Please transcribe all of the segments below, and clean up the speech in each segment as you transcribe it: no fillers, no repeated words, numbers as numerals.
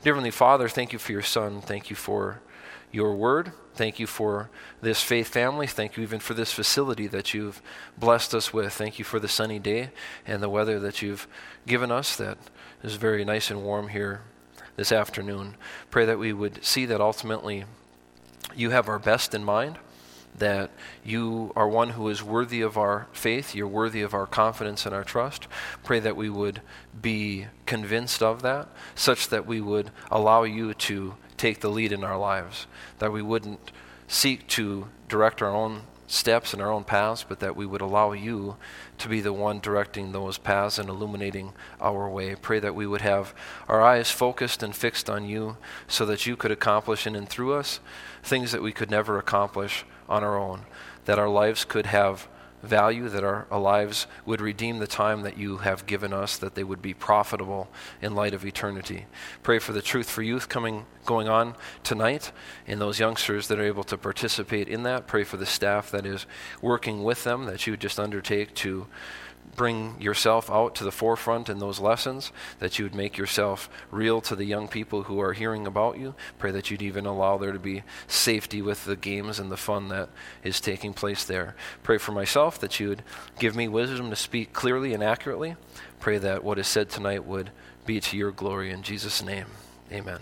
Dear Heavenly Father, thank you for your Son. Thank you for your word. Thank you for this faith family. Thank you even for this facility that you've blessed us with. Thank you for the sunny day and the weather that you've given us that is very nice and warm here this afternoon. Pray that we would see that ultimately you have our best in mind, that you are one who is worthy of our faith, you're worthy of our confidence and our trust. Pray that we would be convinced of that, such that we would allow you to take the lead in our lives, that we wouldn't seek to direct our own steps and our own paths, but that we would allow you to be the one directing those paths and illuminating our way. Pray that we would have our eyes focused and fixed on you so that you could accomplish in and through us things that we could never accomplish on our own, that our lives could have value, that our lives would redeem the time that you have given us, that they would be profitable in light of eternity. Pray for the Truth for Youth going on tonight, and those youngsters that are able to participate in that. Pray for the staff that is working with them, that you would just undertake to bring yourself out to the forefront in those lessons, that you would make yourself real to the young people who are hearing about you. Pray that you'd even allow there to be safety with the games and the fun that is taking place there. Pray for myself that you would give me wisdom to speak clearly and accurately. Pray that what is said tonight would be to your glory. In Jesus' name, amen.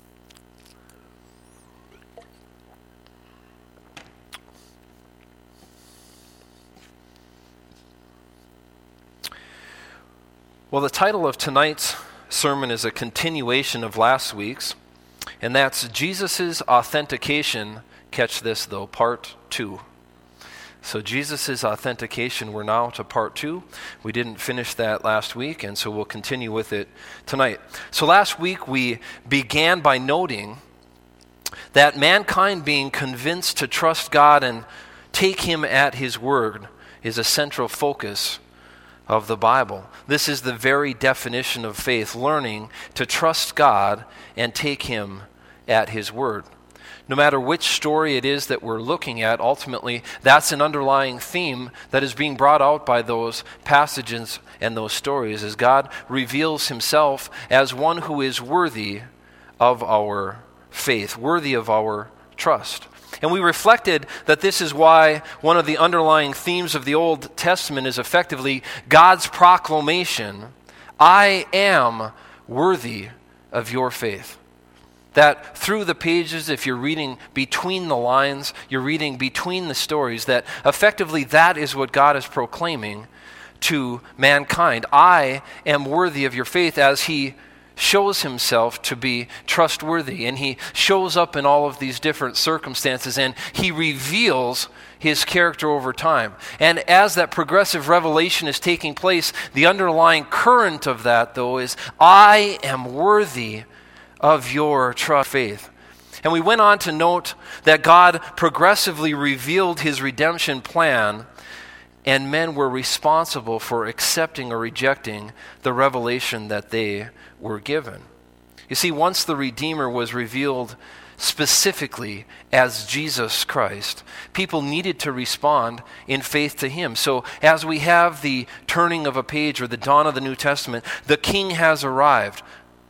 Well, the title of tonight's sermon is a continuation of last week's, and that's Jesus' Authentication, catch this though, Part 2. So Jesus' Authentication, we're now to Part 2. We didn't finish that last week, and so we'll continue with it tonight. So last week we began by noting that mankind being convinced to trust God and take Him at His word is a central focus of the Bible. This is the very definition of faith, learning to trust God and take Him at His word. No matter which story it is that we're looking at, ultimately, that's an underlying theme that is being brought out by those passages and those stories, as God reveals Himself as one who is worthy of our faith, worthy of our trust. And we reflected that this is why one of the underlying themes of the Old Testament is effectively God's proclamation, I am worthy of your faith. That through the pages, if you're reading between the lines, you're reading between the stories, that effectively that is what God is proclaiming to mankind. I am worthy of your faith, as He shows Himself to be trustworthy, and He shows up in all of these different circumstances, and He reveals His character over time. And as that progressive revelation is taking place, the underlying current of that, though, is I am worthy of your trust faith. And we went on to note that God progressively revealed His redemption plan, and men were responsible for accepting or rejecting the revelation that they were given. You see, once the Redeemer was revealed specifically as Jesus Christ, people needed to respond in faith to Him. So as we have the turning of a page or the dawn of the New Testament, the King has arrived.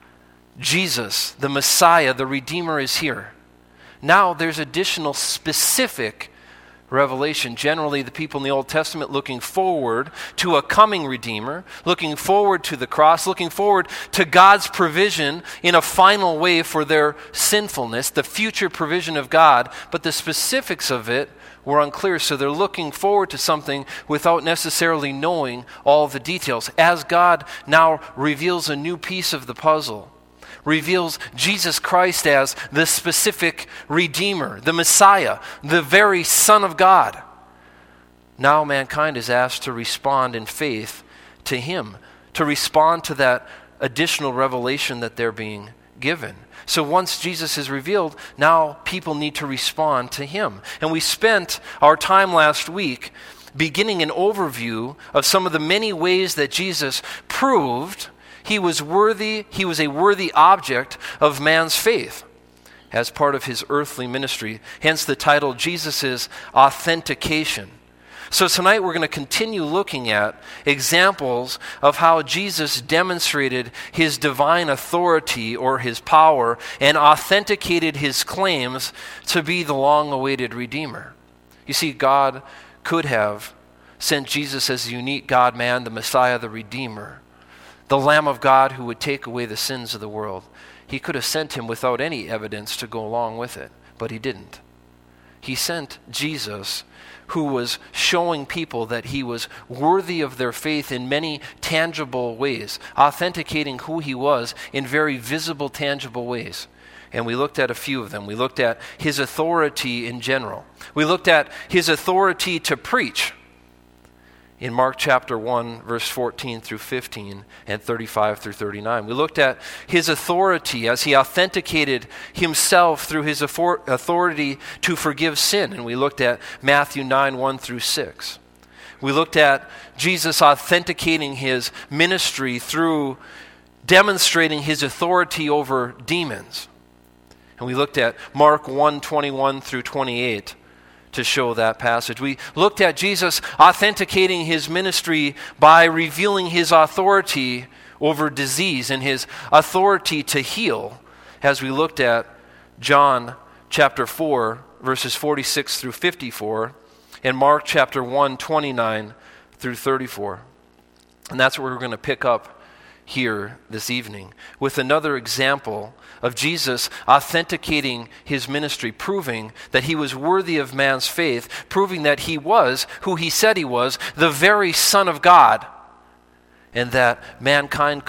Jesus, the Messiah, the Redeemer is here. Now there's additional specific revelation. Generally, the people in the Old Testament looking forward to a coming Redeemer, looking forward to the cross, looking forward to God's provision in a final way for their sinfulness, the future provision of God, but the specifics of it were unclear, so they're looking forward to something without necessarily knowing all the details. As God now reveals a new piece of the puzzle, reveals Jesus Christ as the specific Redeemer, the Messiah, the very Son of God. Now mankind is asked to respond in faith to Him, to respond to that additional revelation that they're being given. So once Jesus is revealed, now people need to respond to Him. And we spent our time last week beginning an overview of some of the many ways that Jesus proved He was worthy, He was a worthy object of man's faith as part of His earthly ministry. Hence the title, Jesus' Authentication. So tonight we're going to continue looking at examples of how Jesus demonstrated his divine authority or his power and authenticated his claims to be the long-awaited Redeemer. You see, God could have sent Jesus as the unique God-man, the Messiah, the Redeemer, the Lamb of God who would take away the sins of the world. He could have sent him without any evidence to go along with it, but he didn't. He sent Jesus, who was showing people that he was worthy of their faith in many tangible ways, authenticating who he was in very visible, tangible ways. And we looked at a few of them. We looked at his authority in general. We looked at his authority to preach in Mark chapter 1, verse 14 through 15 and 35 through 39. We looked at his authority as he authenticated himself through his authority to forgive sin. And we looked at Matthew 9, 1 through 6. We looked at Jesus authenticating his ministry through demonstrating his authority over demons. And we looked at Mark 1, 21 through 28. To show that passage. We looked at Jesus authenticating his ministry by revealing his authority over disease and his authority to heal, as we looked at John chapter 4, verses 46 through 54, and Mark chapter 1, 29 through 34. And that's what we're going to pick up here this evening with another example of Jesus authenticating his ministry, proving that he was worthy of man's faith, proving that he was who he said he was, the very Son of God, and that mankind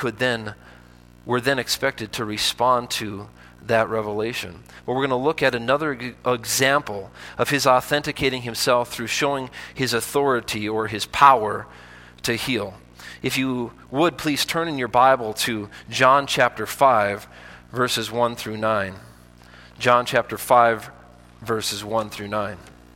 were then expected to respond to that revelation. But we're going to look at another example of his authenticating himself through showing his authority or his power to heal. If you would, please turn in your Bible to John chapter 5, verses 1 through 9. John chapter 5, verses 1 through 9.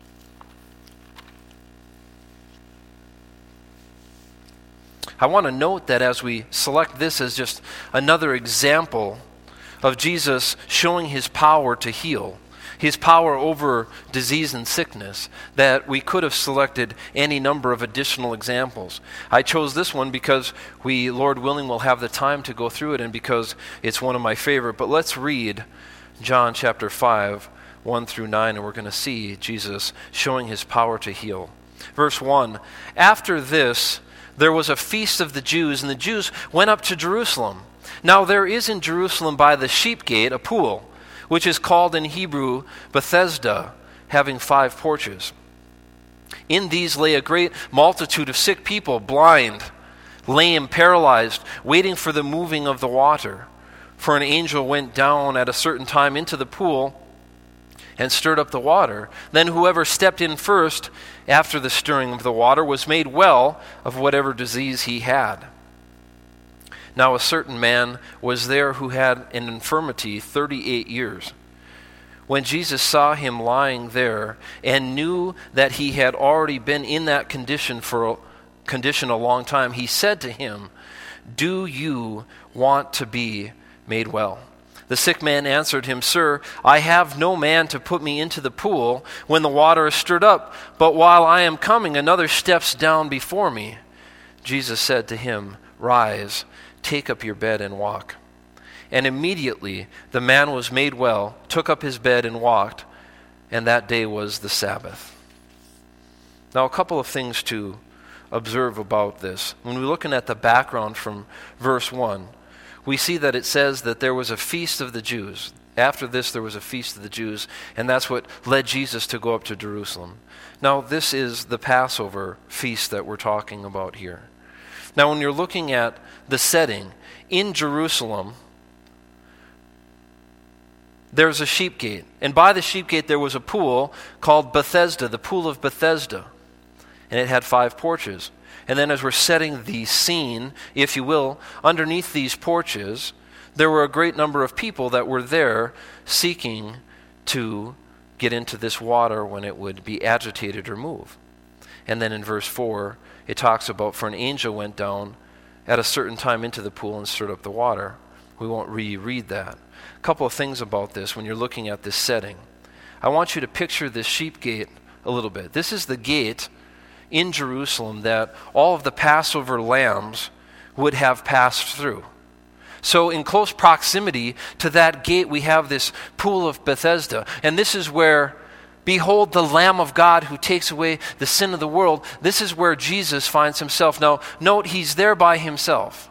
I want to note that as we select this as just another example of Jesus showing his power to heal, his power over disease and sickness, that we could have selected any number of additional examples. I chose this one because we, Lord willing, will have the time to go through it and because it's one of my favorite. But let's read John chapter 5, 1 through 9, and we're going to see Jesus showing his power to heal. Verse 1, after this, there was a feast of the Jews, and the Jews went up to Jerusalem. Now there is in Jerusalem by the sheep gate a pool, which is called in Hebrew Bethesda, having 5 porches. In these lay a great multitude of sick people, blind, lame, paralyzed, waiting for the moving of the water. For an angel went down at a certain time into the pool and stirred up the water. Then whoever stepped in first after the stirring of the water was made well of whatever disease he had. Now a certain man was there who had an infirmity 38 years. When Jesus saw him lying there and knew that he had already been in that condition a long time, he said to him, "Do you want to be made well?" The sick man answered him, "Sir, I have no man to put me into the pool when the water is stirred up, but while I am coming, another steps down before me." Jesus said to him, "Rise, take up your bed and walk." And immediately the man was made well, took up his bed and walked, and that day was the Sabbath. Now a couple of things to observe about this. When we're looking at the background from verse 1, we see that it says that there was a feast of the Jews. After this there was a feast of the Jews, and that's what led Jesus to go up to Jerusalem. Now this is the Passover feast that we're talking about here. Now when you're looking at the setting, in Jerusalem, there's a sheep gate. And by the sheep gate there was a pool called Bethesda, the pool of Bethesda. And it had 5 porches. And then as we're setting the scene, if you will, underneath these porches, there were a great number of people that were there seeking to get into this water when it would be agitated or move. And then in verse 4, it talks about, for an angel went down at a certain time into the pool and stirred up the water. We won't reread that. A couple of things about this when you're looking at this setting. I want you to picture this sheep gate a little bit. This is the gate in Jerusalem that all of the Passover lambs would have passed through. So in close proximity to that gate, we have this pool of Bethesda. And this is where, behold, the Lamb of God who takes away the sin of the world. This is where Jesus finds himself. Now, note, he's there by himself.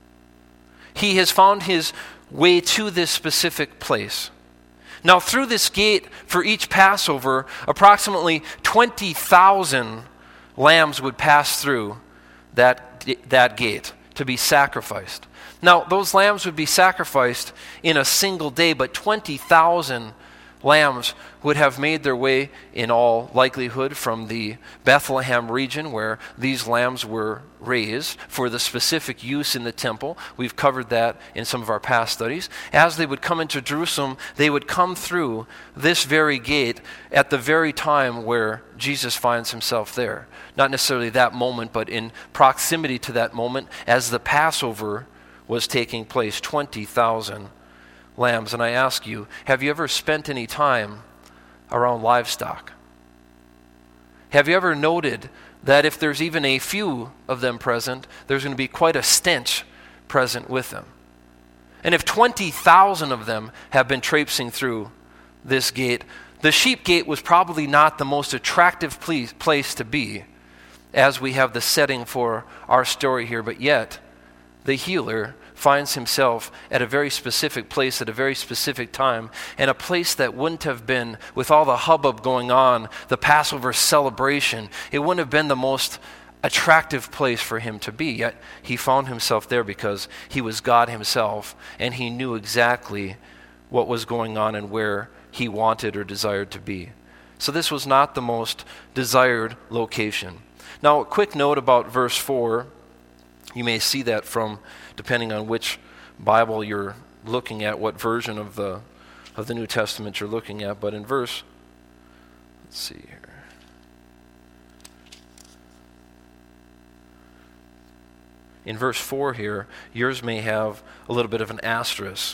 He has found his way to this specific place. Now, through this gate, for each Passover, approximately 20,000 lambs would pass through that gate to be sacrificed. Now, those lambs would be sacrificed in a single day, but 20,000 lambs would have made their way, in all likelihood, from the Bethlehem region where these lambs were raised for the specific use in the temple. We've covered that in some of our past studies. As they would come into Jerusalem, they would come through this very gate at the very time where Jesus finds himself there. Not necessarily that moment, but in proximity to that moment as the Passover was taking place. 20,000 lambs. And I ask you, have you ever spent any time around livestock? Have you ever noted that if there's even a few of them present, there's going to be quite a stench present with them? And if 20,000 of them have been traipsing through this gate, the sheep gate was probably not the most attractive place to be, as we have the setting for our story here, but yet the healer finds himself at a very specific place at a very specific time, and a place that wouldn't have been, with all the hubbub going on, the Passover celebration, it wouldn't have been the most attractive place for him to be. Yet he found himself there because he was God himself, and he knew exactly what was going on and where he wanted or desired to be. So this was not the most desired location. Now, a quick note about verse 4. You may see that from, depending on which Bible you're looking at, what version of the New Testament you're looking at. But in let's see here. In verse 4 here, yours may have a little bit of an asterisk.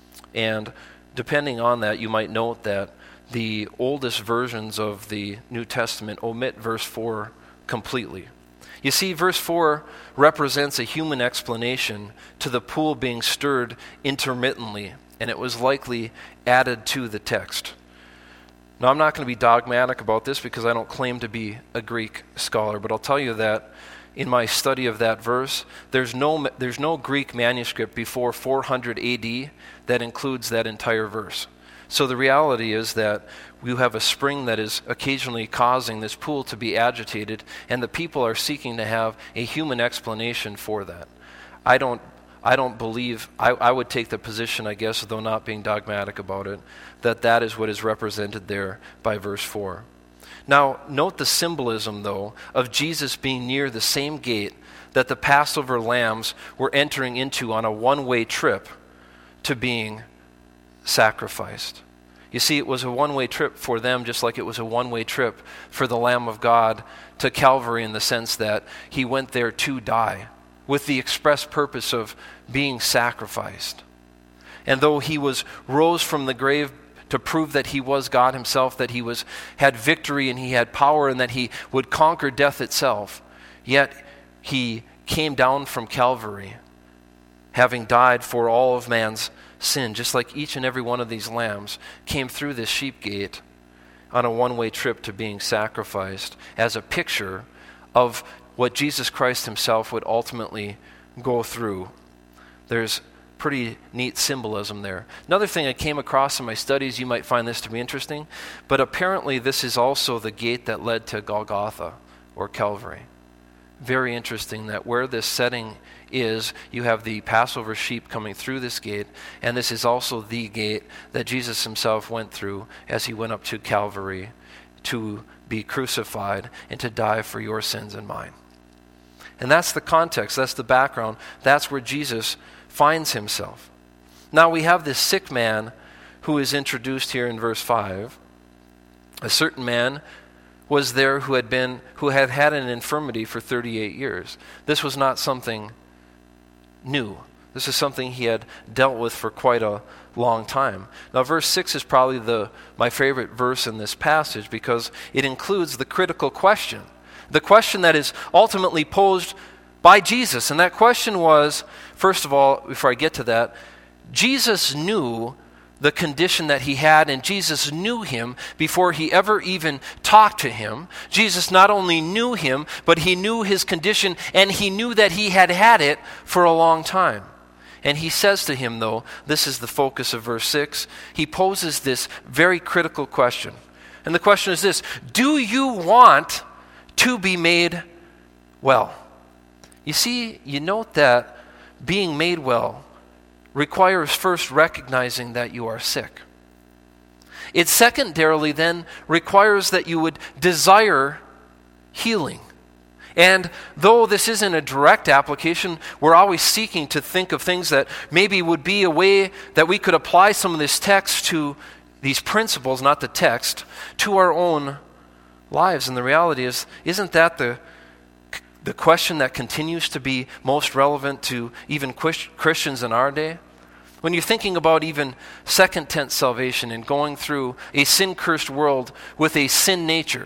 And depending on that, you might note that the oldest versions of the New Testament omit verse 4 completely. You see, verse 4 represents a human explanation to the pool being stirred intermittently, and it was likely added to the text. Now, I'm not going to be dogmatic about this because I don't claim to be a Greek scholar, but I'll tell you that in my study of that verse, there's no Greek manuscript before 400 AD that includes that entire verse. So the reality is that we have a spring that is occasionally causing this pool to be agitated, and the people are seeking to have a human explanation for that. I don't believe, I would take the position, I guess, though not being dogmatic about it, that is what is represented there by verse 4. Now, note the symbolism, though, of Jesus being near the same gate that the Passover lambs were entering into on a one-way trip to being sacrificed. You see, it was a one-way trip for them, just like it was a one-way trip for the Lamb of God to Calvary, in the sense that he went there to die with the express purpose of being sacrificed. And though he rose from the grave to prove that he was God himself, that he had victory and he had power and that he would conquer death itself, yet he came down from Calvary having died for all of man's sin, just like each and every one of these lambs came through this sheep gate on a one-way trip to being sacrificed as a picture of what Jesus Christ himself would ultimately go through. There's pretty neat symbolism there. Another thing I came across in my studies, you might find this to be interesting, but apparently this is also the gate that led to Golgotha or Calvary. Very interesting that where this setting is, you have the Passover sheep coming through this gate, and this is also the gate that Jesus himself went through as he went up to Calvary to be crucified and to die for your sins and mine. And that's the context, that's the background, that's where Jesus finds himself. Now we have this sick man who is introduced here in verse 5. A certain man was there who had had an infirmity for 38 years. This was not something new. This is something he had dealt with for quite a long time. Now verse 6 is probably my favorite verse in this passage because it includes the critical question The question that is ultimately posed by Jesus. And that question was, first of all, before I get to that, Jesus knew the condition that he had, and Jesus knew him before he ever even talked to him. Jesus not only knew him, but he knew his condition, and he knew that he had had it for a long time. And he says to him, though, this is the focus of verse 6, he poses this very critical question. And the question is this: do you want to be made well? You see, you note that being made well requires first recognizing that you are sick. It secondarily then requires that you would desire healing. And though this isn't a direct application, we're always seeking to think of things that maybe would be a way that we could apply some of this text to these principles, not the text, to our own lives. And the reality is, isn't that the question that continues to be most relevant to even Christians in our day? When you're thinking about even second tense salvation and going through a sin-cursed world with a sin nature,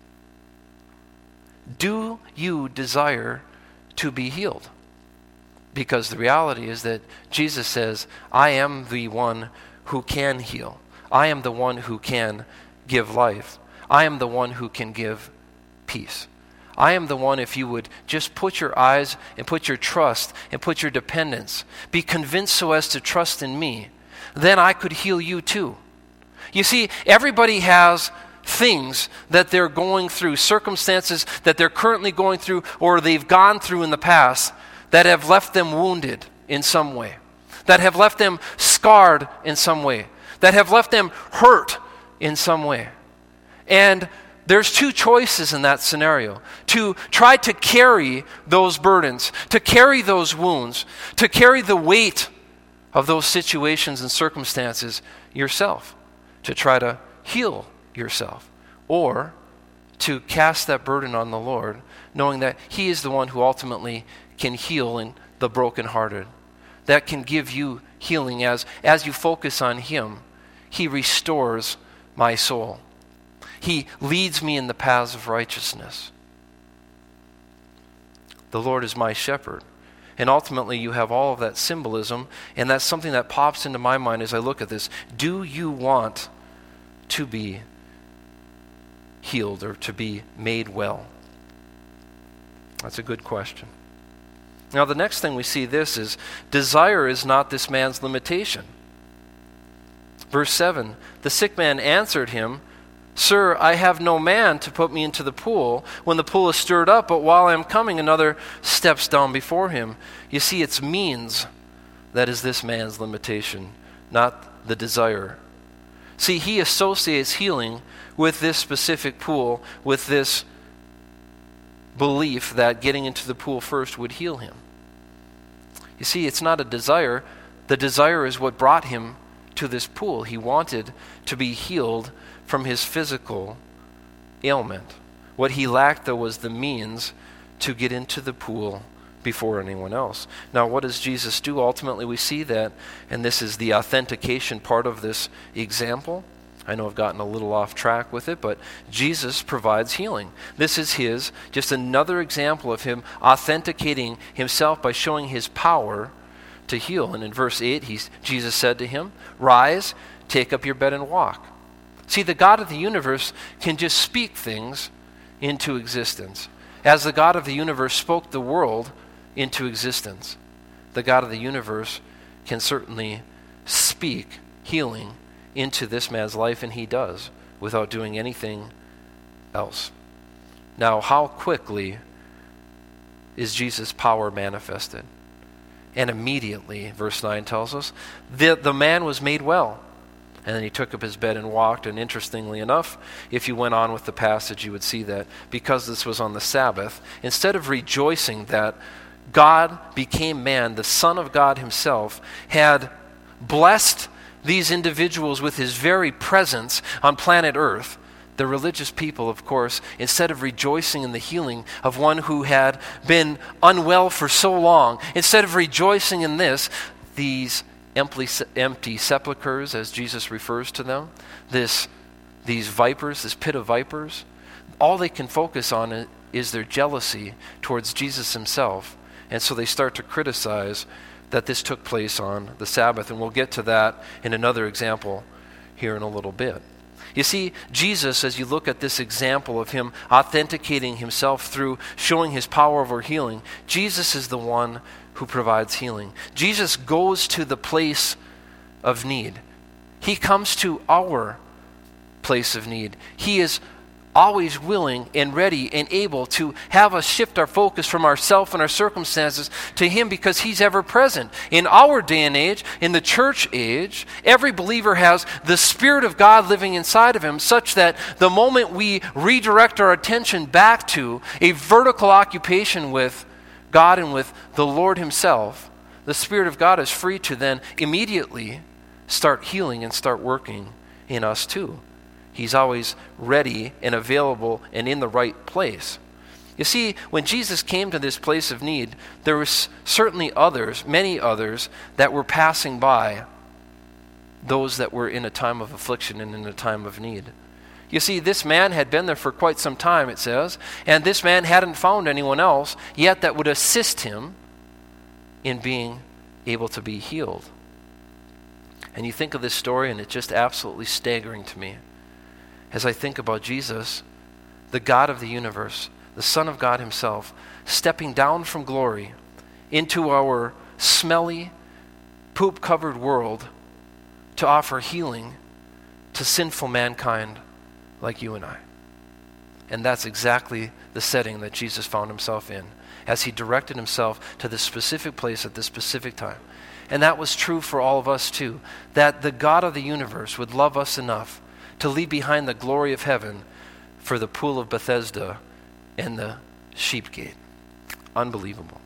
do you desire to be healed? Because the reality is that Jesus says, I am the one who can heal. I am the one who can give life. I am the one who can give peace. I am the one, if you would just put your eyes and put your trust and put your dependence, be convinced so as to trust in me, then I could heal you too. You see, everybody has things that they're going through, circumstances that they're currently going through or they've gone through in the past that have left them wounded in some way, that have left them scarred in some way, that have left them hurt in some way. And there's two choices in that scenario: to try to carry those burdens, to carry those wounds, to carry the weight of those situations and circumstances yourself, to try to heal yourself, or to cast that burden on the Lord, knowing that He is the one who ultimately can heal in the brokenhearted, that can give you healing as you focus on Him. He restores my soul. He leads me in the paths of righteousness. The Lord is my shepherd. And ultimately you have all of that symbolism, and that's something that pops into my mind as I look at this. Do you want to be healed or to be made well? That's a good question. Now the next thing we see this is, desire is not this man's limitation. Verse 7, the sick man answered him, Sir, I have no man to put me into the pool when the pool is stirred up, but while I am coming, another steps down before him. You see, it's means that is this man's limitation, not the desire. See, he associates healing with this specific pool, with this belief that getting into the pool first would heal him. You see, it's not a desire. The desire is what brought him to this pool. He wanted to be healed from his physical ailment. What he lacked, though, was the means to get into the pool before anyone else. Now, what does Jesus do? Ultimately, we see that, and this is the authentication part of this example. I know I've gotten a little off track with it, but Jesus provides healing. This is just another example of him authenticating himself by showing his power to heal. And in verse 8, Jesus said to him, Rise, take up your bed and walk. See, the God of the universe can just speak things into existence. As the God of the universe spoke the world into existence, the God of the universe can certainly speak healing into this man's life, and he does, without doing anything else. Now, how quickly is Jesus' power manifested? And immediately, verse 9 tells us, the man was made well. And then he took up his bed and walked. And interestingly enough, if you went on with the passage, you would see that because this was on the Sabbath, instead of rejoicing that God became man, the Son of God himself had blessed these individuals with his very presence on planet Earth, the religious people, of course, instead of rejoicing in the healing of one who had been unwell for so long, instead of rejoicing in this, these empty sepulchres, as Jesus refers to them, these vipers, this pit of vipers, all they can focus on is their jealousy towards Jesus himself. And so they start to criticize that this took place on the Sabbath. And we'll get to that in another example here in a little bit. You see, Jesus, as you look at this example of him authenticating himself through showing his power over healing, Jesus is the one who provides healing. Jesus goes to the place of need. He comes to our place of need. He is always willing and ready and able to have us shift our focus from ourselves and our circumstances to him, because he's ever present. In our day and age, in the church age, every believer has the Spirit of God living inside of him, such that the moment we redirect our attention back to a vertical occupation with God and with the Lord himself, the Spirit of God is free to then immediately start healing and start working in us too. He's always ready and available and in the right place. You see, when Jesus came to this place of need, there was certainly others, many others, that were passing by those that were in a time of affliction and in a time of need. You see, this man had been there for quite some time, it says, and this man hadn't found anyone else yet that would assist him in being able to be healed. And you think of this story, and it's just absolutely staggering to me. As I think about Jesus, the God of the universe, the Son of God himself, stepping down from glory into our smelly, poop-covered world to offer healing to sinful mankind like you and I. And that's exactly the setting that Jesus found himself in, as he directed himself to this specific place at this specific time. And that was true for all of us too, that the God of the universe would love us enough to leave behind the glory of heaven for the pool of Bethesda and the sheep gate. Unbelievable.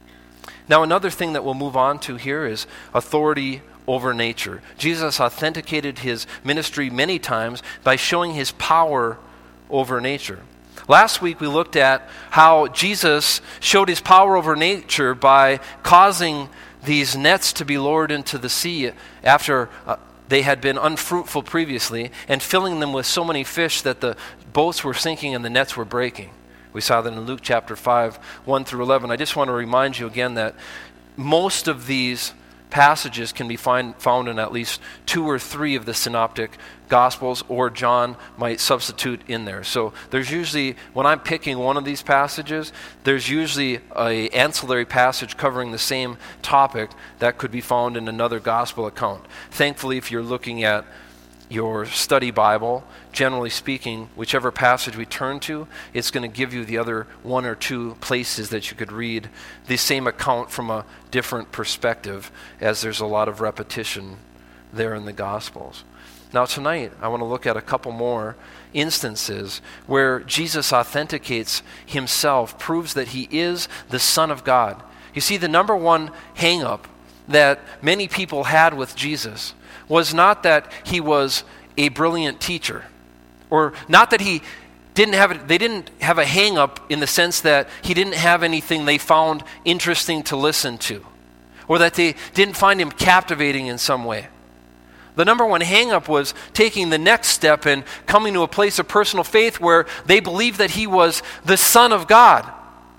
Now, another thing that we'll move on to here is authority over nature. Jesus authenticated his ministry many times by showing his power over nature. Last week we looked at how Jesus showed his power over nature by causing these nets to be lowered into the sea after they had been unfruitful previously, and filling them with so many fish that the boats were sinking and the nets were breaking. We saw that in Luke chapter 5, 1 through 11. I just want to remind you again that most of these passages can be found in at least 2 or 3 of the synoptic gospels, or John might substitute in there. So there's usually, when I'm picking one of these passages, there's usually an ancillary passage covering the same topic that could be found in another gospel account. Thankfully, if you're looking at your study Bible, generally speaking, whichever passage we turn to, it's going to give you the other 1 or 2 places that you could read the same account from a different perspective, as there's a lot of repetition there in the Gospels. Now tonight, I want to look at a couple more instances where Jesus authenticates himself, proves that he is the Son of God. You see, the number one hang-up that many people had with Jesus was not that he was a brilliant teacher, or not that they didn't have a hang-up in the sense that he didn't have anything they found interesting to listen to, or that they didn't find him captivating in some way. The number one hang-up was taking the next step and coming to a place of personal faith where they believed that he was the Son of God,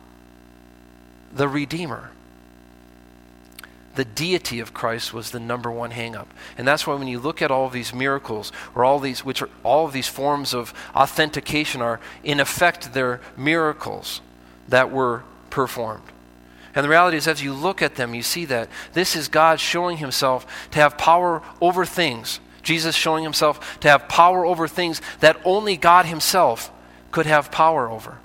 the Redeemer. The deity of Christ was the number one hang-up. And that's why when you look at all of these miracles, or all of these forms of authentication are, in effect, they're miracles that were performed. And the reality is, as you look at them, you see that this is God showing himself to have power over things. Jesus showing himself to have power over things that only God himself could have power over.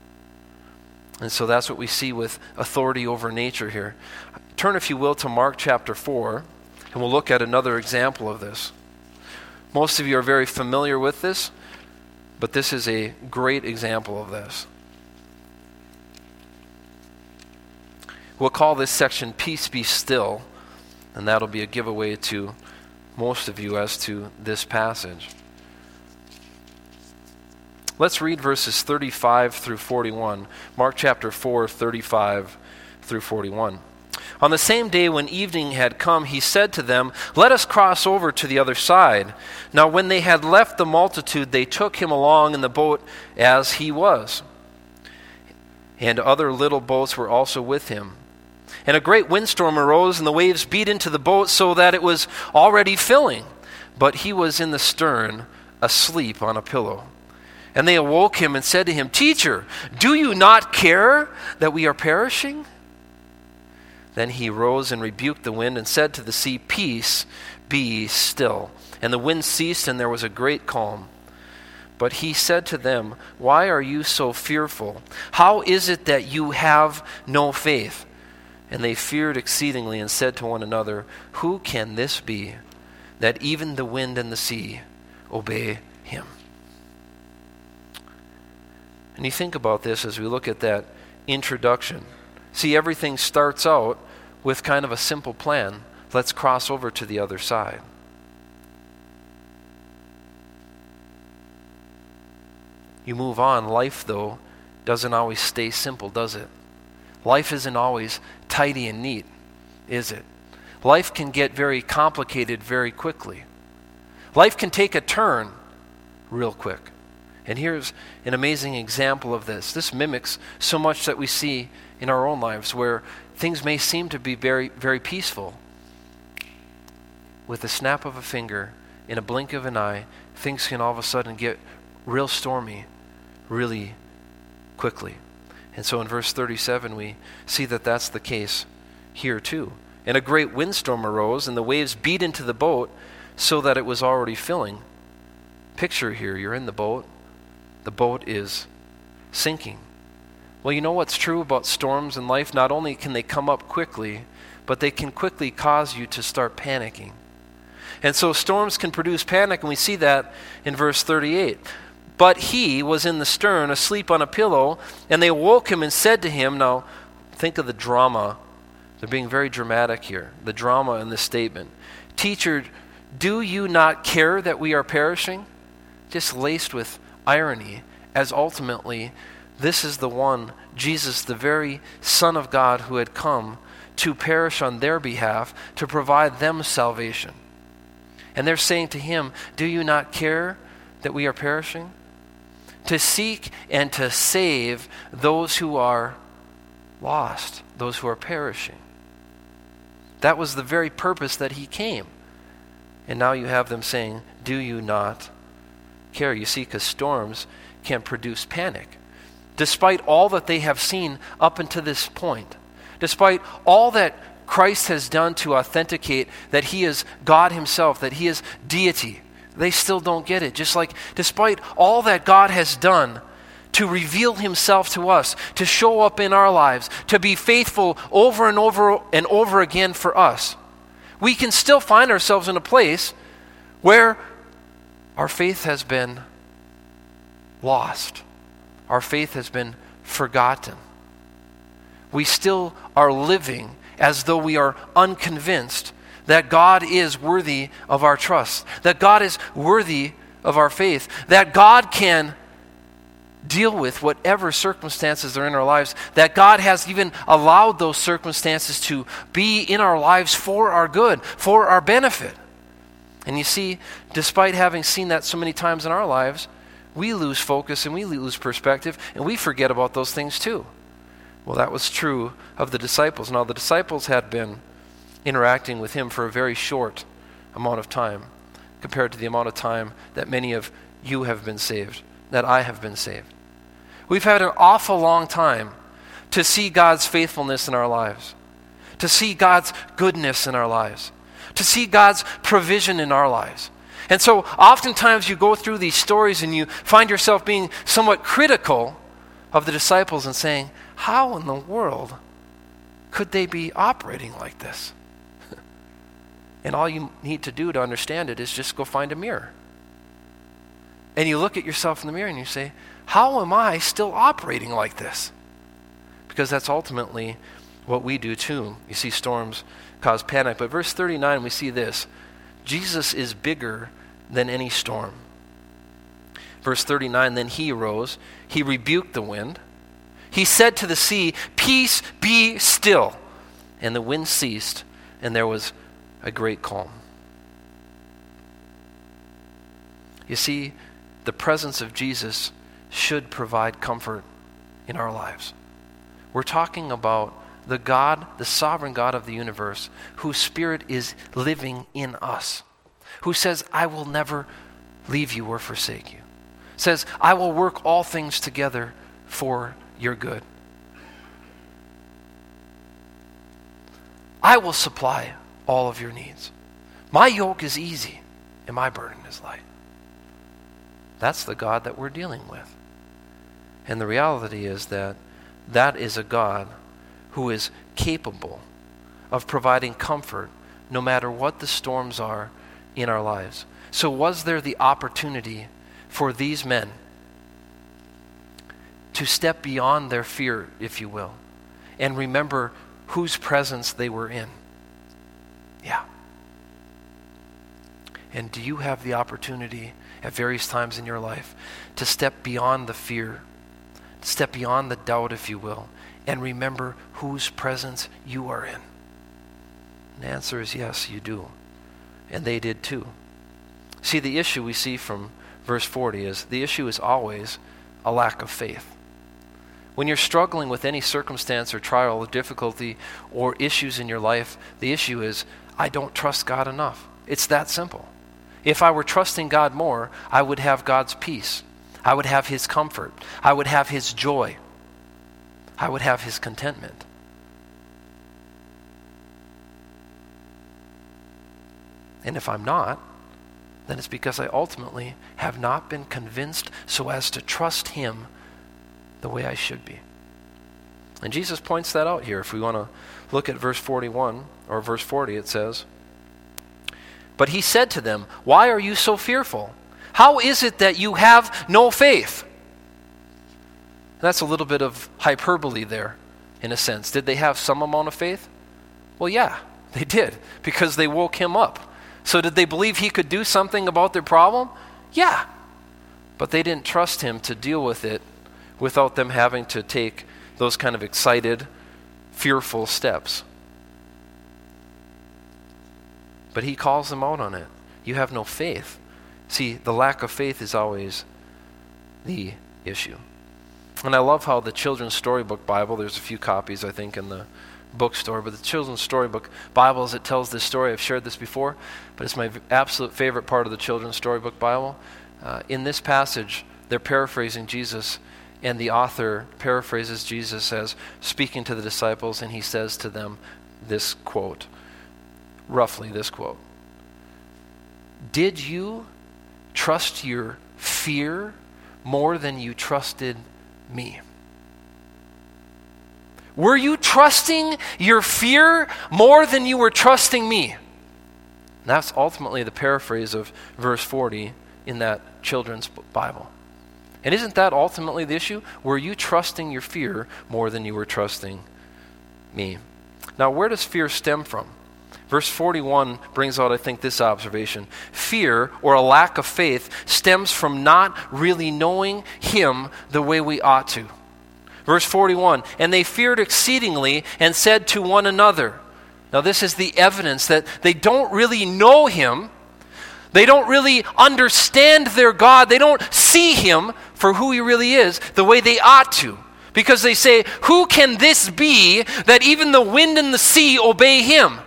And so that's what we see with authority over nature here. Turn, if you will, to Mark chapter 4, and we'll look at another example of this. Most of you are very familiar with this, but this is a great example of this. We'll call this section Peace Be Still, and that'll be a giveaway to most of you as to this passage. Let's read verses 35 through 41. Mark chapter 4, 35 through 41. On the same day when evening had come, he said to them, "Let us cross over to the other side." Now when they had left the multitude, they took him along in the boat as he was. and other little boats were also with him. And a great windstorm arose, and the waves beat into the boat so that it was already filling. But he was in the stern, asleep on a pillow. And they awoke him and said to him, "Teacher, do you not care that we are perishing?" Then he rose and rebuked the wind and said to the sea, "Peace, be still." And the wind ceased, and there was a great calm. But he said to them, "Why are you so fearful? How is it that you have no faith?" And they feared exceedingly and said to one another, "Who can this be, that even the wind and the sea obey him?" And you think about this as we look at that introduction. See, everything starts out with kind of a simple plan. Let's cross over to the other side. You move on. Life, though, doesn't always stay simple, does it? Life isn't always tidy and neat, is it? Life can get very complicated very quickly. Life can take a turn real quick. And here's an amazing example of this. This mimics so much that we see in our own lives where things may seem to be very, very peaceful. With a snap of a finger, in a blink of an eye, things can all of a sudden get real stormy really quickly. And so in verse 37, we see that that's the case here too. And a great windstorm arose, and the waves beat into the boat so that it was already filling. Picture here, you're in the boat. The boat is sinking. Well, you know what's true about storms in life? Not only can they come up quickly, but they can quickly cause you to start panicking. And so storms can produce panic, and we see that in verse 38. But he was in the stern, asleep on a pillow, and they awoke him and said to him, now think of the drama. They're being very dramatic here, the drama in this statement. "Teacher, do you not care that we are perishing?" Just laced with irony, as ultimately this is the one, Jesus, the very Son of God, who had come to perish on their behalf, to provide them salvation. And they're saying to him, "Do you not care that we are perishing?" To seek and to save those who are lost, those who are perishing. That was the very purpose that he came. And now you have them saying, "Do you not care?" You see, because storms can produce panic. Despite all that they have seen up until this point, despite all that Christ has done to authenticate that he is God himself, that he is deity, they still don't get it. Just like despite all that God has done to reveal himself to us, to show up in our lives, to be faithful over and over and over again for us, we can still find ourselves in a place where our faith has been lost. Our faith has been forgotten. We still are living as though we are unconvinced that God is worthy of our trust, that God is worthy of our faith, that God can deal with whatever circumstances are in our lives, that God has even allowed those circumstances to be in our lives for our good, for our benefit. And you see, despite having seen that so many times in our lives, we lose focus and we lose perspective and we forget about those things too. Well, that was true of the disciples. Now, the disciples had been interacting with him for a very short amount of time compared to the amount of time that many of you have been saved, that I have been saved. We've had an awful long time to see God's faithfulness in our lives, to see God's goodness in our lives, to see God's provision in our lives. And so oftentimes you go through these stories and you find yourself being somewhat critical of the disciples and saying, how in the world could they be operating like this? And all you need to do to understand it is just go find a mirror. And you look at yourself in the mirror and you say, how am I still operating like this? Because that's ultimately what we do too. You see, storms cause panic. But verse 39, we see this. Jesus is bigger than any storm. Verse 39, then he arose, he rebuked the wind. He said to the sea, "Peace, be still." And the wind ceased, and there was a great calm. You see, the presence of Jesus should provide comfort in our lives. We're talking about the God, the sovereign God of the universe, whose Spirit is living in us, who says, I will never leave you or forsake you. Says, I will work all things together for your good. I will supply all of your needs. My yoke is easy and my burden is light. That's the God that we're dealing with. And the reality is that that is a God who is capable of providing comfort no matter what the storms are in our lives. So was there the opportunity for these men to step beyond their fear, if you will, and remember whose presence they were in? Yeah. And do you have the opportunity at various times in your life to step beyond the fear, step beyond the doubt, if you will, and remember whose presence you are in? And the answer is yes, you do. And they did too. See, the issue we see from verse 40 is the issue is always a lack of faith. When you're struggling with any circumstance or trial or difficulty or issues in your life, the issue is, I don't trust God enough. It's that simple. If I were trusting God more, I would have God's peace. I would have His comfort. I would have His joy. I would have His contentment. And if I'm not, then it's because I ultimately have not been convinced so as to trust Him the way I should be. And Jesus points that out here. If we want to look at verse 41 or verse 40, it says, but He said to them, why are you so fearful? How is it that you have no faith? That's a little bit of hyperbole there, in a sense. Did they have some amount of faith? Well, yeah, they did, because they woke Him up. So did they believe He could do something about their problem? Yeah. But they didn't trust Him to deal with it without them having to take those kind of excited, fearful steps. But He calls them out on it. You have no faith. See, the lack of faith is always the issue. And I love how the Children's Storybook Bible, there's a few copies, I think, in the bookstore, but the Children's Storybook Bible, as it tells this story, I've shared this before, but it's my absolute favorite part of the Children's Storybook Bible. In this passage, they're paraphrasing Jesus, and the author paraphrases Jesus as speaking to the disciples, and he says to them this quote, roughly this quote, did you trust your fear more than you trusted me? Were you trusting your fear more than you were trusting me? And that's ultimately the paraphrase of verse 40 in that children's Bible. And isn't that ultimately the issue? Were you trusting your fear more than you were trusting me? Now, where does fear stem from? Verse 41 brings out, I think, this observation. Fear, or a lack of faith, stems from not really knowing Him the way we ought to. Verse 41, and they feared exceedingly and said to one another. Now this is the evidence that they don't really know Him. They don't really understand their God. They don't see Him for who He really is the way they ought to. Because they say, who can this be that even the wind and the sea obey Him?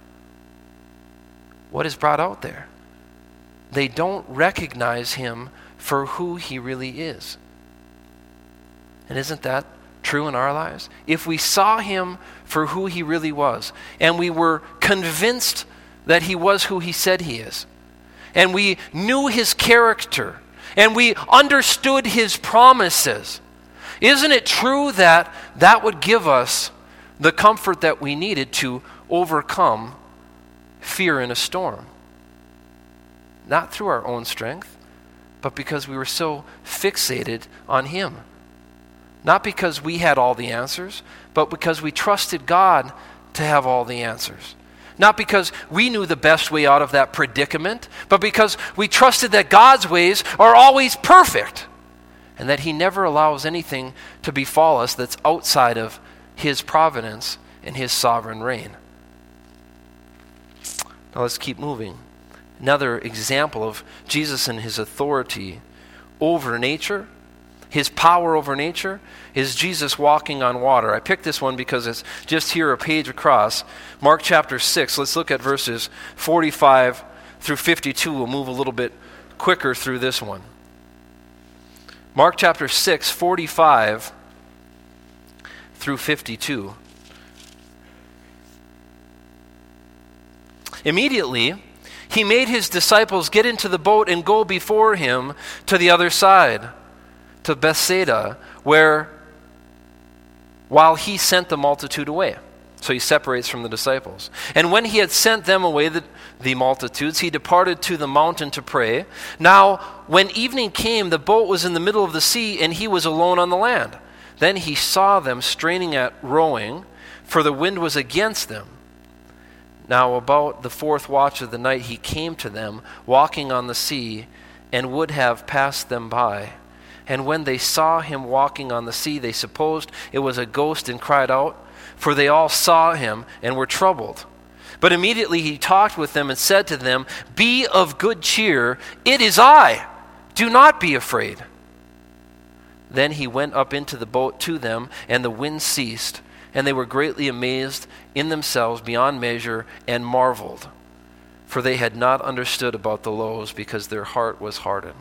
What is brought out there? They don't recognize Him for who He really is. And isn't that true in our lives? If we saw Him for who He really was, and we were convinced that He was who He said He is, and we knew His character, and we understood His promises, isn't it true that that would give us the comfort that we needed to overcome fear in a storm? Not through our own strength, but because we were so fixated on Him. Not because we had all the answers, but because we trusted God to have all the answers. Not because we knew the best way out of that predicament, but because we trusted that God's ways are always perfect and that He never allows anything to befall us that's outside of His providence and His sovereign reign. Now let's keep moving. Another example of Jesus and His authority over nature his power over nature, is Jesus walking on water. I picked this one because it's just here a page across. Mark chapter 6. Let's look at verses 45 through 52. We'll move a little bit quicker through this one. Mark chapter 6, 45 through 52. Immediately, he made his disciples get into the boat and go before him to the other side, to Bethsaida, while he sent the multitude away. So he separates from the disciples. And when he had sent them away, the multitudes, he departed to the mountain to pray. Now, when evening came, the boat was in the middle of the sea, and he was alone on the land. Then he saw them straining at rowing, for the wind was against them. Now about the fourth watch of the night he came to them, walking on the sea, and would have passed them by. And when they saw him walking on the sea, they supposed it was a ghost and cried out, for they all saw him and were troubled. But immediately he talked with them and said to them, "Be of good cheer, it is I. Do not be afraid." Then he went up into the boat to them, and the wind ceased, and they were greatly amazed in themselves beyond measure and marveled, for they had not understood about the loaves, because their heart was hardened.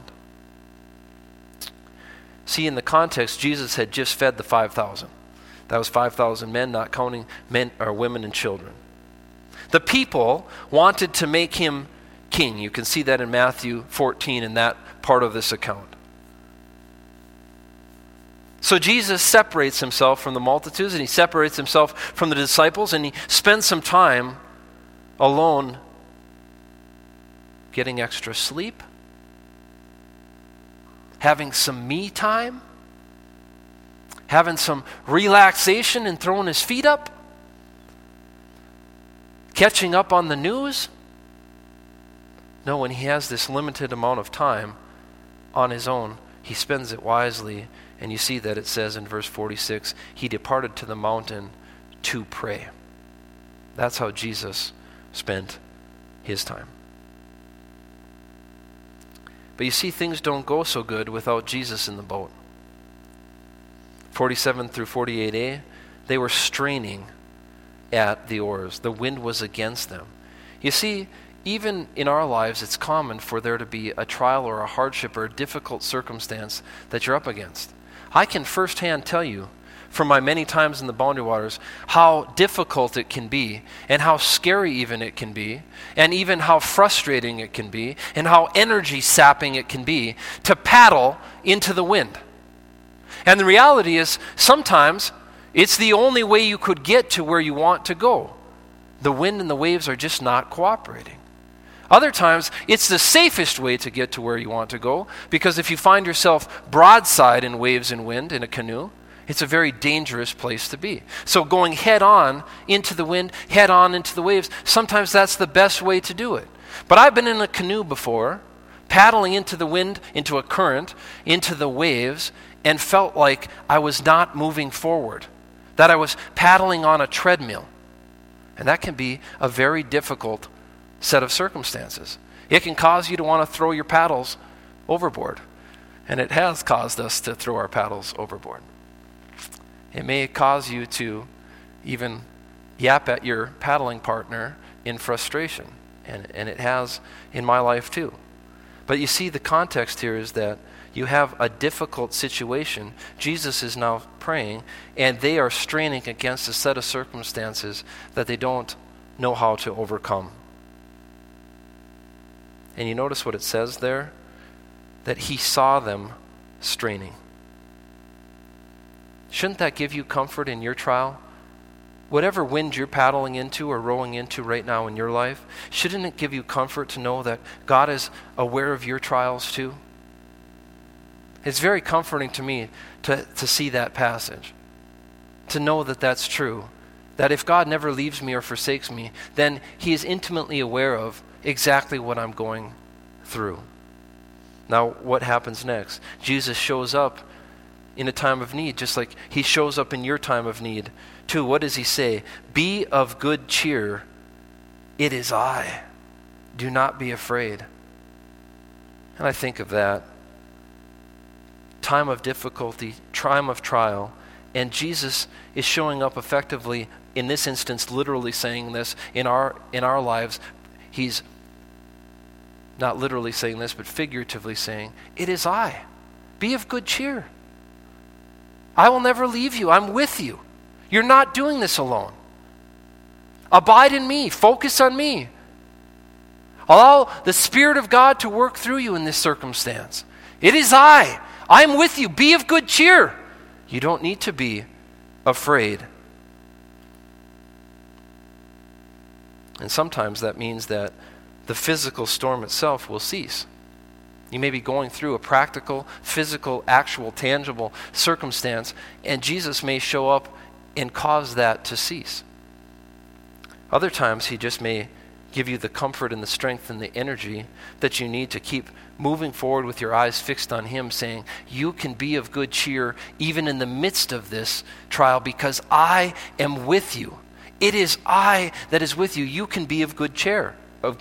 See, in the context, Jesus had just fed the 5,000. That was 5,000 men, not counting men or women and children. The people wanted to make him king. You can see that in Matthew 14 in that part of this account. So Jesus separates himself from the multitudes, and he separates himself from the disciples, and he spends some time alone getting extra sleep, having some me time, having some relaxation and throwing his feet up, catching up on the news. No, when he has this limited amount of time on his own, he spends it wisely. And you see that it says in verse 46, he departed to the mountain to pray. That's how Jesus spent his time. But you see, things don't go so good without Jesus in the boat. 47 through 48a, they were straining at the oars. The wind was against them. You see, even in our lives, it's common for there to be a trial or a hardship or a difficult circumstance that you're up against. I can firsthand tell you from my many times in the Boundary Waters how difficult it can be, and how scary even it can be, and even how frustrating it can be, and how energy sapping it can be to paddle into the wind. And the reality is, sometimes it's the only way you could get to where you want to go. The wind and the waves are just not cooperating. Other times, it's the safest way to get to where you want to go, because if you find yourself broadside in waves and wind in a canoe, it's a very dangerous place to be. So going head on into the wind, head on into the waves, sometimes that's the best way to do it. But I've been in a canoe before, paddling into the wind, into a current, into the waves, and felt like I was not moving forward, that I was paddling on a treadmill. And that can be a very difficult set of circumstances. It can cause you to want to throw your paddles overboard. And it has caused us to throw our paddles overboard. It may cause you to even yap at your paddling partner in frustration. And it has in my life too. But you see, the context here is that you have a difficult situation. Jesus is now praying, and they are straining against a set of circumstances that they don't know how to overcome. And you notice what it says there? That he saw them straining. Shouldn't that give you comfort in your trial? Whatever wind you're paddling into or rowing into right now in your life, shouldn't it give you comfort to know that God is aware of your trials too? It's very comforting to me to see that passage, to know that that's true, that if God never leaves me or forsakes me, then he is intimately aware of exactly what I'm going through. Now, what happens next? Jesus shows up in a time of need, just like he shows up in your time of need too. What does he say? Be of good cheer. It is I. Do not be afraid. And I think of that time of difficulty, time of trial, and Jesus is showing up effectively, in this instance, literally saying this in our lives. He's not literally saying this, but figuratively saying, "It is I. Be of good cheer. I will never leave you. I'm with you. You're not doing this alone. Abide in me. Focus on me. Allow the Spirit of God to work through you in this circumstance. It is I. I'm with you. Be of good cheer." You don't need to be afraid. And sometimes that means that the physical storm itself will cease. You may be going through a practical, physical, actual, tangible circumstance, and Jesus may show up and cause that to cease. Other times, he just may give you the comfort and the strength and the energy that you need to keep moving forward with your eyes fixed on him, saying, "You can be of good cheer even in the midst of this trial because I am with you. It is I that is with you. You can be of good cheer.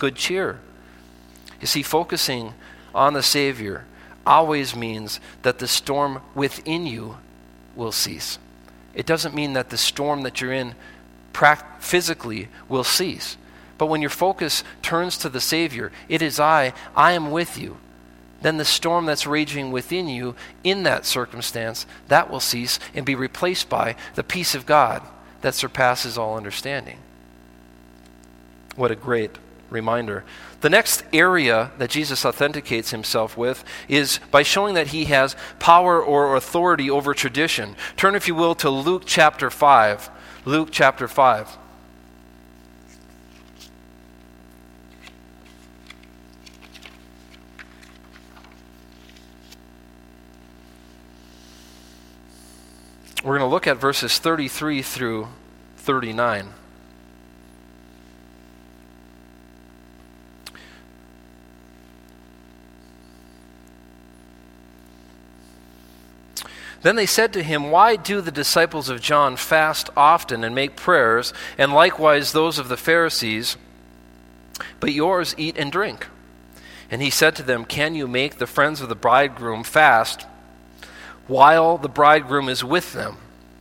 You see, focusing on the Savior always means that the storm within you will cease. It doesn't mean that the storm that you're in physically will cease. But when your focus turns to the Savior, "It is I am with you," then the storm that's raging within you in that circumstance, that will cease and be replaced by the peace of God that surpasses all understanding. What a great reminder. The next area that Jesus authenticates himself with is by showing that he has power or authority over tradition. Turn, if you will, to Luke chapter 5. Luke chapter 5. We're going to look at verses 33 through 39. Then they said to him, "Why do the disciples of John fast often and make prayers, and likewise those of the Pharisees, but yours eat and drink?" And he said to them, "Can you make the friends of the bridegroom fast while the bridegroom is with them?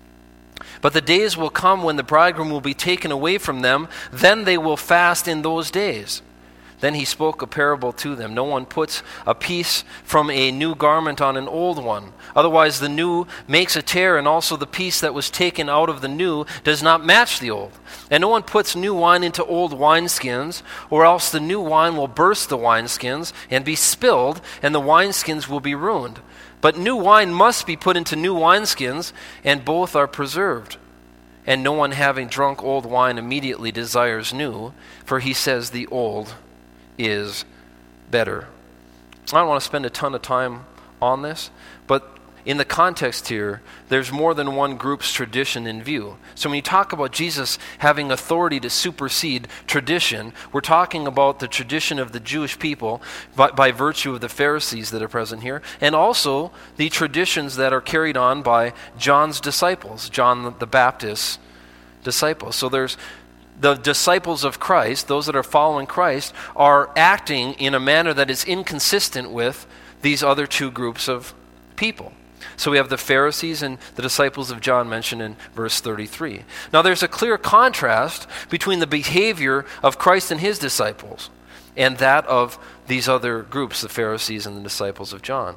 But the days will come when the bridegroom will be taken away from them, then they will fast in those days." Then he spoke a parable to them. "No one puts a piece from a new garment on an old one. Otherwise the new makes a tear, and also the piece that was taken out of the new does not match the old. And no one puts new wine into old wineskins, or else the new wine will burst the wineskins and be spilled, and the wineskins will be ruined. But new wine must be put into new wineskins, and both are preserved. And no one having drunk old wine immediately desires new, for he says the old is better." I don't want to spend a ton of time on this, but in the context here, there's more than one group's tradition in view. So when you talk about Jesus having authority to supersede tradition, we're talking about the tradition of the Jewish people by virtue of the Pharisees that are present here, and also the traditions that are carried on by John's disciples, John the Baptist's disciples. So there's the disciples of Christ, those that are following Christ, are acting in a manner that is inconsistent with these other two groups of people. So we have the Pharisees and the disciples of John mentioned in verse 33. Now there's a clear contrast between the behavior of Christ and his disciples and that of these other groups, the Pharisees and the disciples of John.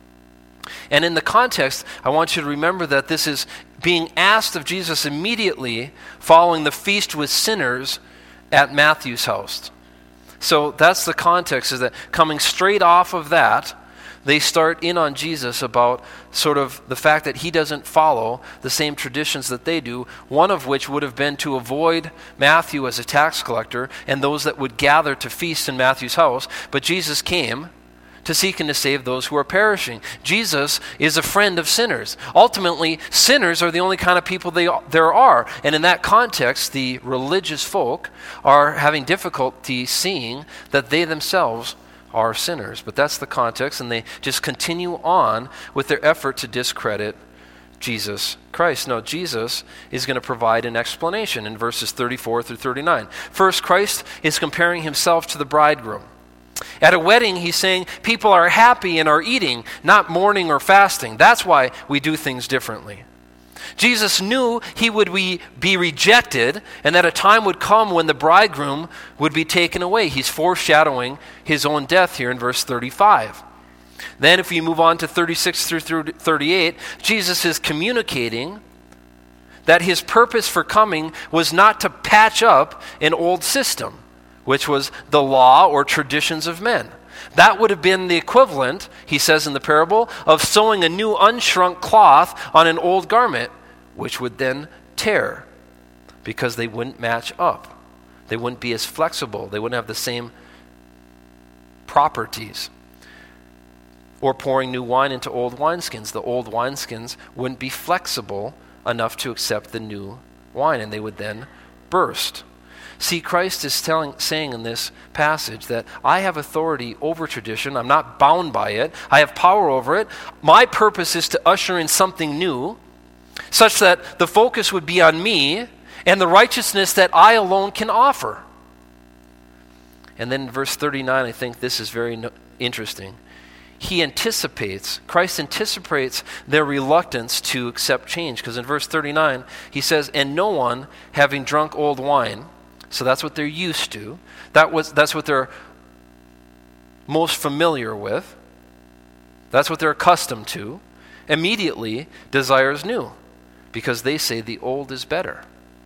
And in the context, I want you to remember that this is being asked of Jesus immediately following the feast with sinners at Matthew's house. So that's the context, is that coming straight off of that, they start in on Jesus about sort of the fact that he doesn't follow the same traditions that they do, one of which would have been to avoid Matthew as a tax collector and those that would gather to feast in Matthew's house. But Jesus came to seek and to save those who are perishing. Jesus is a friend of sinners. Ultimately, sinners are the only kind of people there are. And in that context, the religious folk are having difficulty seeing that they themselves are sinners. But that's the context, and they just continue on with their effort to discredit Jesus Christ. Now, Jesus is going to provide an explanation in verses 34 through 39. First, Christ is comparing himself to the bridegroom. At a wedding, he's saying people are happy and are eating, not mourning or fasting. That's why we do things differently. Jesus knew he would be rejected and that a time would come when the bridegroom would be taken away. He's foreshadowing his own death here in verse 35. Then if we move on to 36 through 38, Jesus is communicating that his purpose for coming was not to patch up an old system, which was the law or traditions of men. That would have been the equivalent, he says in the parable, of sewing a new unshrunk cloth on an old garment, which would then tear because they wouldn't match up. They wouldn't be as flexible. They wouldn't have the same properties. Or pouring new wine into old wineskins. The old wineskins wouldn't be flexible enough to accept the new wine, and they would then burst. See, Christ is saying in this passage that I have authority over tradition. I'm not bound by it. I have power over it. My purpose is to usher in something new, such that the focus would be on me and the righteousness that I alone can offer. And then in verse 39, I think this is very interesting. Christ anticipates their reluctance to accept change, because in verse 39, he says, and no one, having drunk old wine, so that's what they're used to, that's what they're most familiar with, that's what they're accustomed to, immediately desires new, because they say the old is better.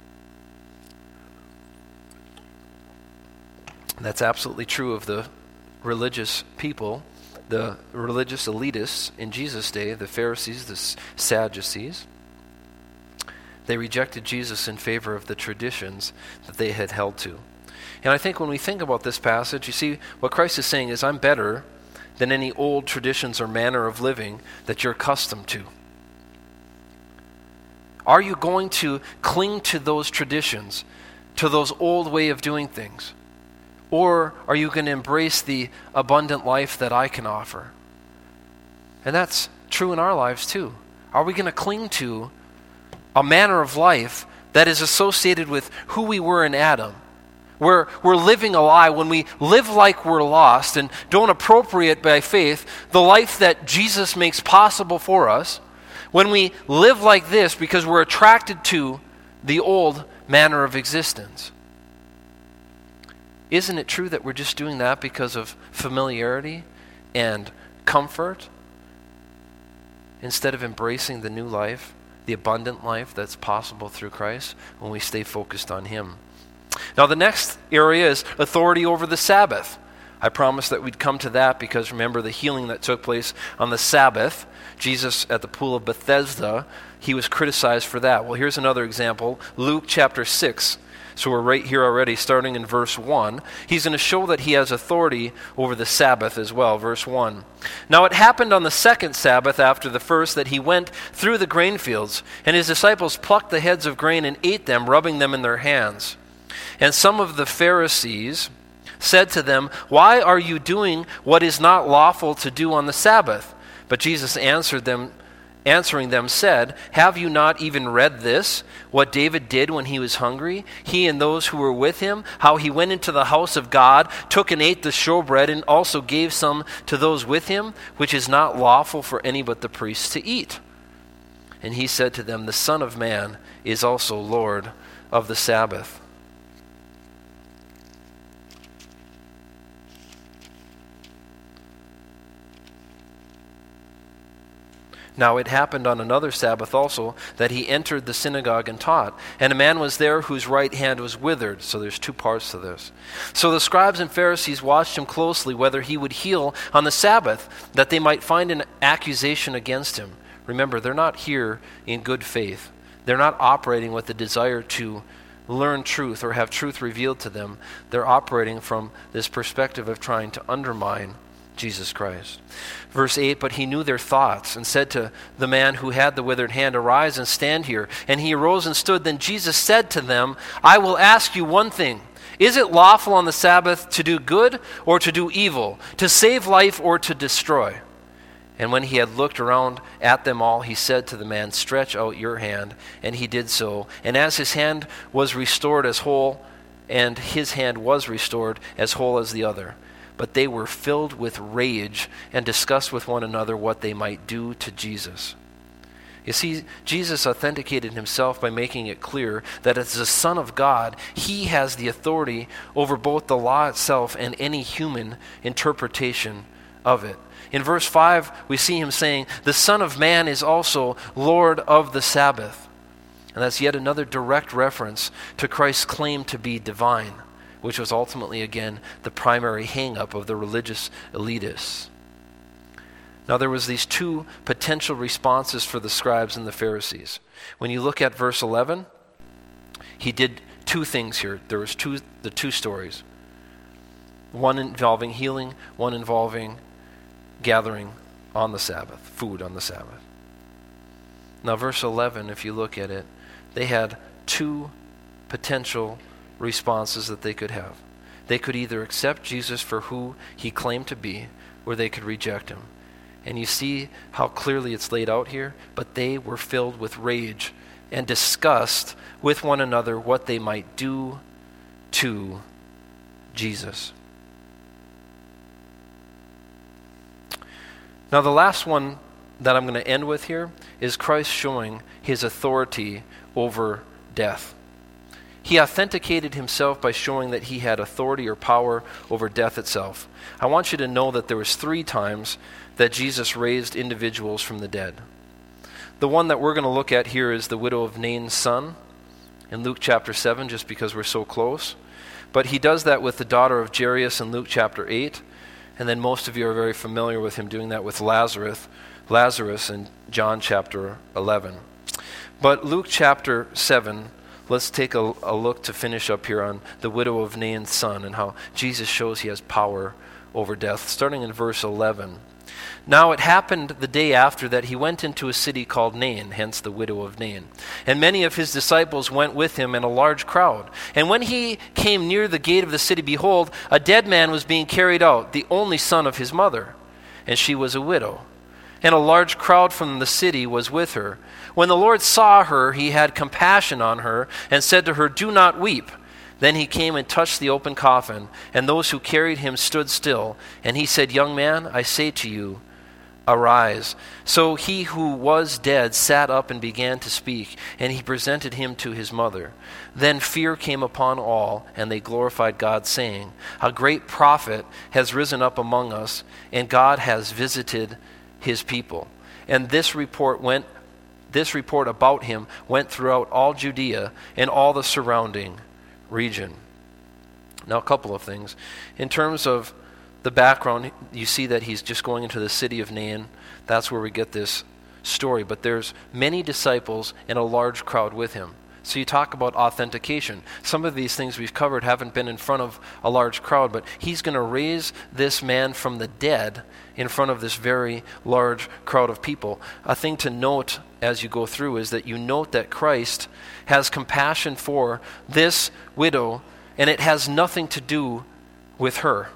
That's absolutely true of the religious people, the religious elitists in Jesus' day, the Pharisees, the Sadducees. They rejected Jesus in favor of the traditions that they had held to. And I think when we think about this passage, you see what Christ is saying is, I'm better than any old traditions or manner of living that you're accustomed to. Are you going to cling to those traditions, to those old way of doing things? Or are you going to embrace the abundant life that I can offer? And that's true in our lives too. Are we going to cling to a manner of life that is associated with who we were in Adam? We're living a lie when we live like we're lost and don't appropriate by faith the life that Jesus makes possible for us. When we live like this because we're attracted to the old manner of existence. Isn't it true that we're just doing that because of familiarity and comfort instead of embracing the new life, the abundant life that's possible through Christ when we stay focused on Him? Now the next area is authority over the Sabbath. I promised that we'd come to that because remember the healing that took place on the Sabbath. Jesus at the pool of Bethesda, he was criticized for that. Well, here's another example. Luke chapter 6. So we're right here already, starting in verse 1. He's going to show that he has authority over the Sabbath as well. Verse 1. Now it happened on the second Sabbath after the first that he went through the grain fields, and his disciples plucked the heads of grain and ate them, rubbing them in their hands. And some of the Pharisees said to them, why are you doing what is not lawful to do on the Sabbath? But Jesus answering them said, have you not even read this, what David did when he was hungry, he and those who were with him, how he went into the house of God, took and ate the showbread, and also gave some to those with him, which is not lawful for any but the priests to eat? And he said to them, the Son of Man is also Lord of the Sabbath. Now it happened on another Sabbath also that he entered the synagogue and taught. And a man was there whose right hand was withered. So there's two parts to this. So the scribes and Pharisees watched him closely whether he would heal on the Sabbath, that they might find an accusation against him. Remember, they're not here in good faith. They're not operating with the desire to learn truth or have truth revealed to them. They're operating from this perspective of trying to undermine Jesus Christ. Verse 8, but he knew their thoughts and said to the man who had the withered hand, arise and stand here. And he arose and stood. Then Jesus said to them, I will ask you one thing. Is it lawful on the Sabbath to do good or to do evil, to save life or to destroy? And when he had looked around at them all, he said to the man, stretch out your hand. And he did so. And as his hand was restored as whole, and his hand was restored as whole as the other. but they were filled with rage and discussed with one another what they might do to Jesus. You see, Jesus authenticated himself by making it clear that as the Son of God, he has the authority over both the law itself and any human interpretation of it. In verse 5, we see him saying, "The Son of Man is also Lord of the Sabbath." And that's yet another direct reference to Christ's claim to be divine, which was ultimately, again, the primary hang-up of the religious elitists. Now, there was these two potential responses for the scribes and the Pharisees. When you look at verse 11, he did two things here. There was the two stories. One involving healing, one involving gathering on the Sabbath, food on the Sabbath. Now, verse 11, if you look at it, they had two potential responses that they could have. They could either accept Jesus for who he claimed to be, or they could reject him. And you see how clearly it's laid out here. But they were filled with rage and discussed with one another what they might do to Jesus. Now, the last one that I'm going to end with here is Christ showing his authority over death. He authenticated himself by showing that he had authority or power over death itself. I want you to know that there was 3 times that Jesus raised individuals from the dead. The one that we're going to look at here is the widow of Nain's son in Luke chapter 7, just because we're so close. But he does that with the daughter of Jairus in Luke chapter 8. And then most of you are very familiar with him doing that with Lazarus in John chapter 11. But Luke chapter 7, let's take a look to finish up here on the widow of Nain's son and how Jesus shows he has power over death, starting in verse 11. "Now it happened the day after that he went into a city called Nain," hence the widow of Nain. "And many of his disciples went with him, and a large crowd. And when he came near the gate of the city, behold, a dead man was being carried out, the only son of his mother. And she was a widow. And a large crowd from the city was with her. When the Lord saw her, he had compassion on her, and said to her, 'Do not weep.' Then he came and touched the open coffin, and those who carried him stood still. And he said, 'Young man, I say to you, arise.' So he who was dead sat up and began to speak, and he presented him to his mother. Then fear came upon all, and they glorified God, saying, 'A great prophet has risen up among us, and God has visited his people.' And this report about him went throughout all Judea and all the surrounding region." Now, a couple of things. In terms of the background, you see that he's just going into the city of Nain. That's where we get this story. But there's many disciples and a large crowd with him. So you talk about authentication. Some of these things we've covered haven't been in front of a large crowd, but he's going to raise this man from the dead in front of this very large crowd of people. A thing to note as you go through is that you note that Christ has compassion for this widow, and it has nothing to do with her.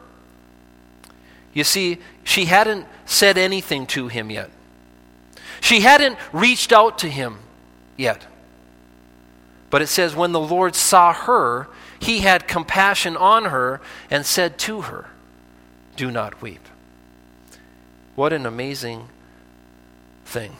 You see, she hadn't said anything to him yet. She hadn't reached out to him yet. But it says, when the Lord saw her, he had compassion on her and said to her, "Do not weep." What an amazing thing.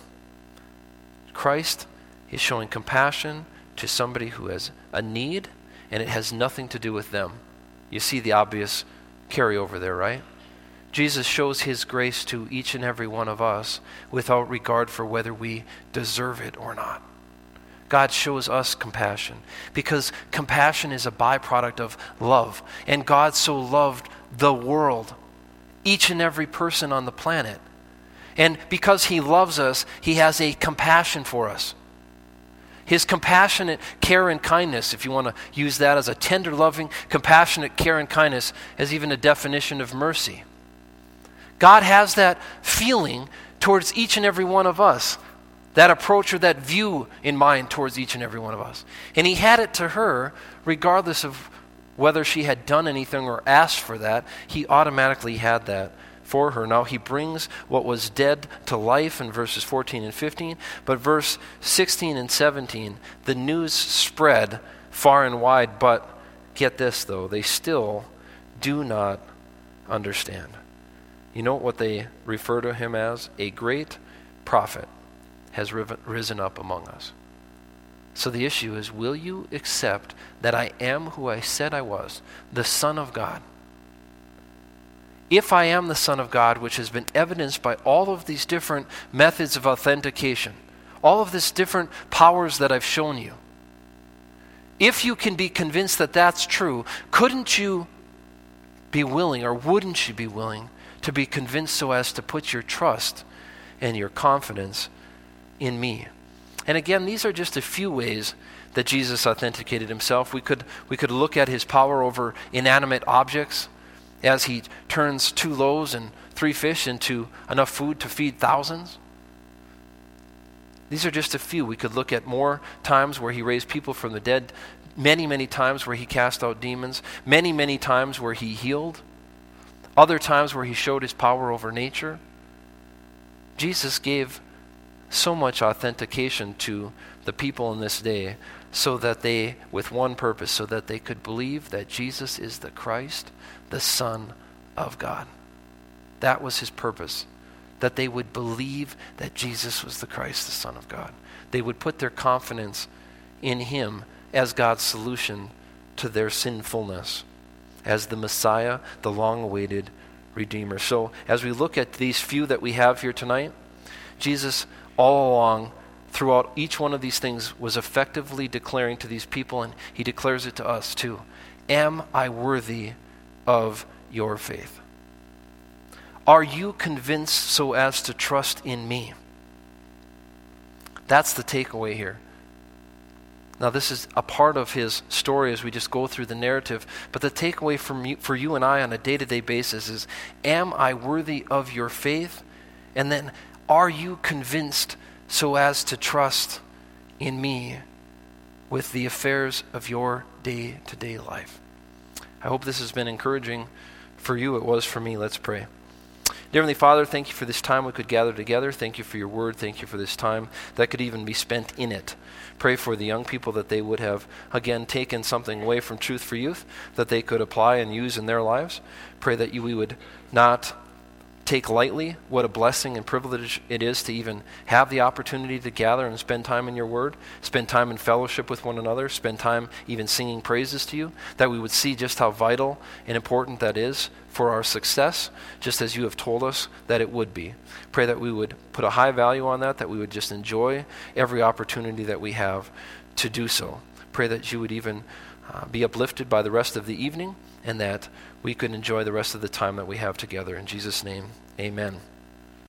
Christ is showing compassion to somebody who has a need, and it has nothing to do with them. You see the obvious carryover there, right? Jesus shows his grace to each and every one of us without regard for whether we deserve it or not. God shows us compassion because compassion is a byproduct of love. And God so loved the world, each and every person on the planet. And because he loves us, he has a compassion for us. His compassionate care and kindness, if you want to use that as a tender, loving, compassionate care and kindness, as even a definition of mercy. God has that feeling towards each and every one of us, that approach or that view in mind towards each and every one of us. And he had it to her, regardless of whether she had done anything or asked for that, he automatically had that for her. Now he brings what was dead to life in verses 14 and 15, but verse 16 and 17, the news spread far and wide, but get this though, they still do not understand. You know what they refer to him as? A great prophet has risen up among us. So the issue is, will you accept that I am who I said I was, the Son of God? If I am the Son of God, which has been evidenced by all of these different methods of authentication, all of these different powers that I've shown you, if you can be convinced that that's true, couldn't you be willing, or wouldn't you be willing, to be convinced so as to put your trust and your confidence in me? And again, these are just a few ways that Jesus authenticated himself. We could look at his power over inanimate objects as he turns 2 loaves and 3 fish into enough food to feed thousands. These are just a few. We could look at more times where he raised people from the dead, many, many times where he cast out demons, many, many times where he healed, other times where he showed his power over nature. Jesus gave so much authentication to the people in this day so that they, with one purpose, so that they could believe that Jesus is the Christ, the Son of God. That was his purpose, that they would believe that Jesus was the Christ, the Son of God. They would put their confidence in him as God's solution to their sinfulness, as the Messiah, the long-awaited Redeemer. So as we look at these few that we have here tonight, Jesus all along, throughout each one of these things, was effectively declaring to these people, and he declares it to us too, am I worthy of your faith? Are you convinced so as to trust in me? That's the takeaway here. Now, this is a part of his story as we just go through the narrative, but the takeaway for you and I on a day-to-day basis is, am I worthy of your faith? And then, are you convinced so as to trust in me with the affairs of your day-to-day life? I hope this has been encouraging for you. It was for me. Let's pray. Dear Heavenly Father, thank you for this time we could gather together. Thank you for your word. Thank you for this time that could even be spent in it. Pray for the young people that they would have, again, taken something away from Truth for Youth that they could apply and use in their lives. Pray that we would not take lightly what a blessing and privilege it is to even have the opportunity to gather and spend time in your word, spend time in fellowship with one another, spend time even singing praises to you, that we would see just how vital and important that is for our success, just as you have told us that it would be. Pray that we would put a high value on that we would just enjoy every opportunity that we have to do so. Pray that you would even be uplifted by the rest of the evening, and that we could enjoy the rest of the time that we have together. In Jesus' name, amen.